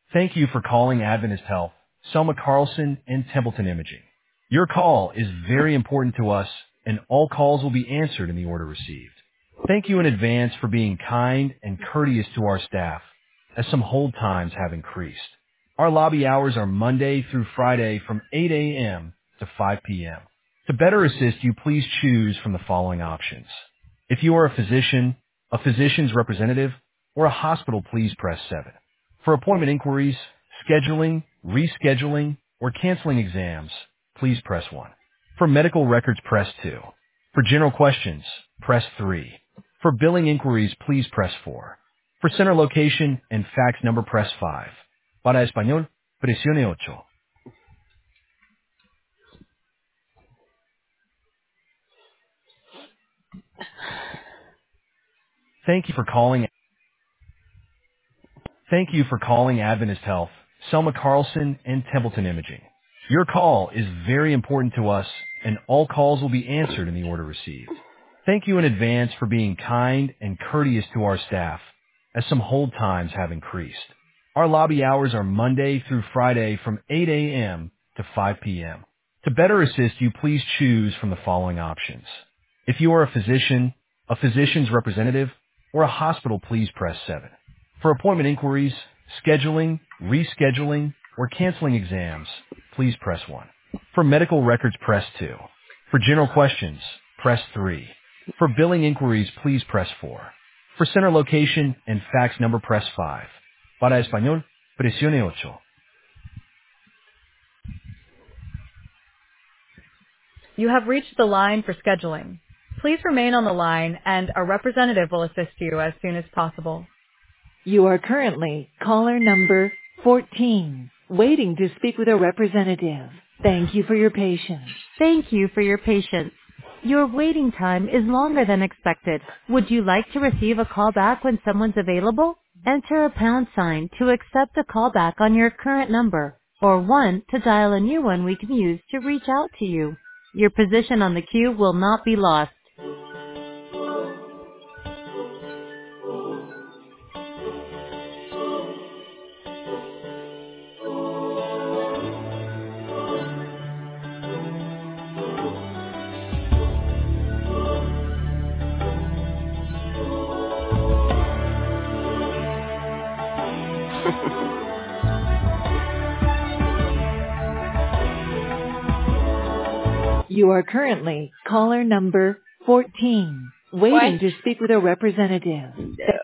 Thank you for calling Adventist Health, Selma Carlson, and Templeton Imaging. Your call is very important to us, and all calls will be answered in the order received. Thank you in advance for being kind and courteous to our staff, as some hold times have increased. Our lobby hours are Monday through Friday from 8 a.m. to 5 p.m. To better assist you, please choose from the following options. If you are a physician, a physician's representative, or a hospital, please press 7. For appointment inquiries, scheduling, rescheduling, or canceling exams, please press 1. For medical records, press 2. For general questions, press 3. For billing inquiries, please press 4. For center location and fax number, press 5. Para español, presione 8. Thank you for calling. Thank you for calling Adventist Health, Selma Carlson, and Templeton Imaging. Your call is very important to us, and all calls will be answered in the order received. Thank you in advance for being kind and courteous to our staff, as some hold times have increased. Our lobby hours are Monday through Friday from 8 a.m. to 5 p.m. To better assist you, please choose from the following options. If you are a physician, a physician's representative, or a hospital, please press 7. For appointment inquiries, scheduling, rescheduling, or canceling exams, please press 1. For medical records, press 2. For general questions, press 3. For billing inquiries, please press 4. For center location and fax number, press 5. Para español, presione 8. You have reached the line for scheduling. Please remain on the line and a representative will assist you as soon as possible. You are currently caller number 14, waiting to speak with a representative. Thank you for your patience. Thank you for your patience. Your waiting time is longer than expected. Would you like to receive a call back when someone's available? Enter a pound sign to accept a call back on your current number, or 1 to dial a new one we can use to reach out to you. Your position on the queue will not be lost. You are currently caller number 14, waiting to speak with a representative.